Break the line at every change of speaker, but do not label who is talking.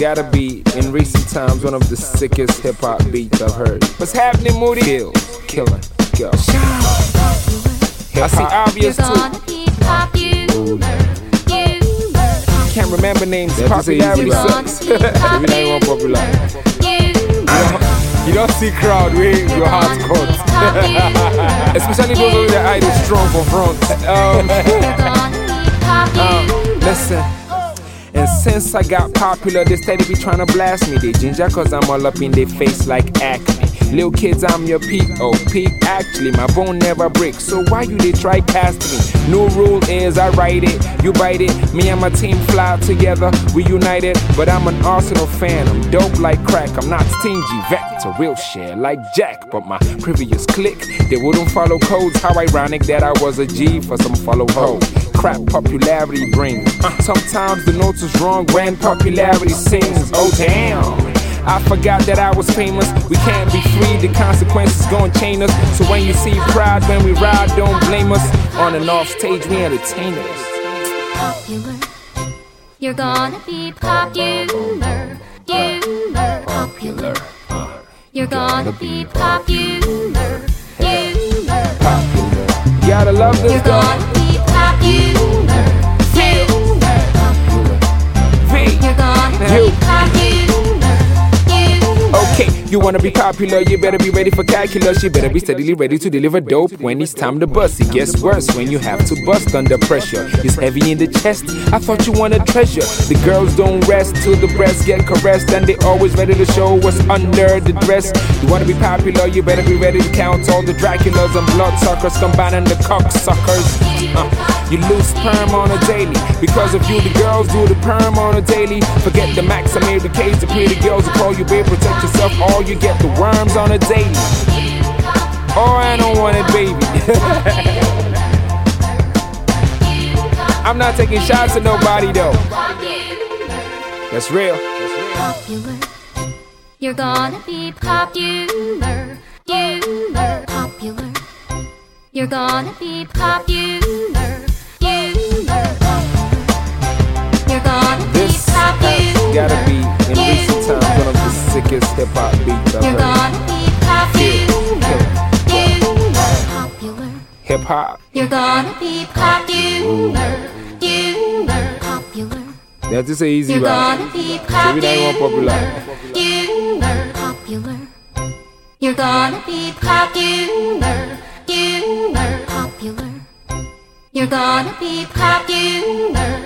gotta be, in recent times, one of the sickest hip-hop beats I've heard. What's happening, Moody? Killing, go. I see obvious too. Can't remember names, popularity sucks. So we don't want popularity. You don't see crowd, your heart's caught. Especially those with their idols strong for front. Listen. And since I got popular, they steady be tryna blast me. They ginger cause I'm all up in their face like acne. Little kids, I'm your peak. Oh, peak, actually, my bone never breaks. So why you they try cast me? No rule is I write it, you bite it. Me and my team fly together, we united. But I'm an Arsenal fan, I'm dope like crack. I'm not stingy, vet, a real share like Jack. But my previous clique, they wouldn't follow codes. How ironic that I was a G for some follow ho. Crap popularity brings. Sometimes the notes is wrong when popularity sings. Oh damn, I forgot that I was famous. We can't be free, the consequences gon' chain us. So when you see pride when we ride, don't blame us. On and off stage we entertainers.
Popular, you're gonna be popular. Popular, you're gonna be popular.
Popular, you gotta love this
you're gonna be popular. You're gonna be popular.
Okay, you wanna be popular, you better be ready for calculus. You better be steadily ready to deliver dope when it's time to bust. It gets worse when you have to bust under pressure. It's heavy in the chest, I thought you wanted treasure. The girls don't rest till the breasts get caressed, and they always ready to show what's under the dress. You wanna be popular, you better be ready to count all the Draculas and bloodsuckers combining the cocksuckers. You lose sperm on a daily. Because of you, the girls do the perm on a daily. Forget the max, I made the case. The pretty girls will call you, babe, protect yourself. All you get the worms on a daily. Oh, I don't want it, baby. I'm not taking shots at nobody, though. That's real.
Popular, you're gonna be popular. Popular, you're gonna be popular.
This has gotta be, in recent times, one of the sickest hip-hop beats I've
Popular.
Hip-hop.
You're gonna be popular. Popular.
That's just an easy
You're
ride.
gonna be
So we don't want popular.
Popular. You're gonna be popular. Popular. You're gonna be popular.